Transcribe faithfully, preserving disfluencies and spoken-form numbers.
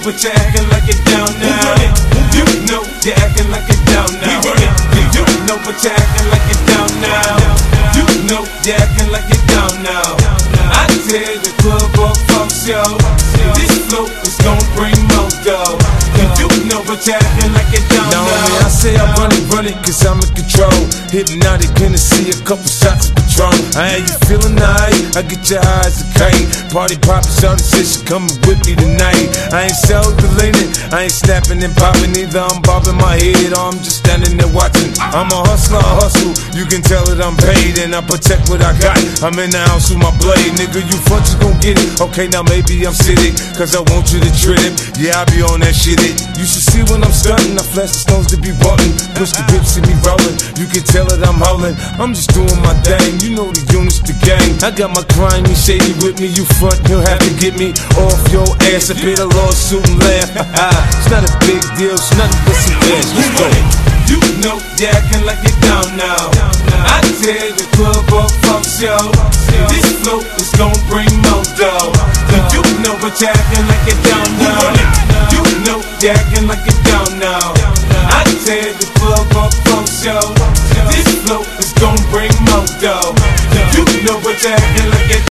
but you're acting like you're down now. You know you're acting like you're down now. You know but you're acting like you're down now. You know you're acting like you're down now. I tell the club up, folks, yo, this flow is gon' bring more dough. You know but you're acting like you're down now. Now I say I run it, run it, cause I'm in control. Hypnotic, gonna see a couple shots of Patron. I ain't you feeling alright? I get your eyes a kite. Party poppin', shawty said she coming with me tonight. I ain't self-deleting, I ain't snapping and popping either. I'm bobbing my head or I'm just standing there watching. I'm a hustler, I hustle, you can tell that I'm paid and I protect what I got. I'm in the house with my blade, nigga, you front, you gon' get it. Okay, now maybe I'm sitting, cause I want you to trip. Yeah, I be on that shit it. You should see when I'm stunting, I flash the stones to be wanting. Push the grips, see me rolling, you can tell that I'm howling. I'm just doing my thing, you know the units, the gang. I got my grimy shady with me, you front, you'll have to get me off your ass. I pay the lawsuit and laugh. It's not a big deal, it's nothing but some cash. Let's go. You know you're acting like you're down now. I tell the club up, folks, yo, this flow is gon' bring more dough. You know but you're acting like you're down now. You know you're acting like you're down now. I tell the club up, folks, yo, this flow is gon' bring more dough. You know but you're acting like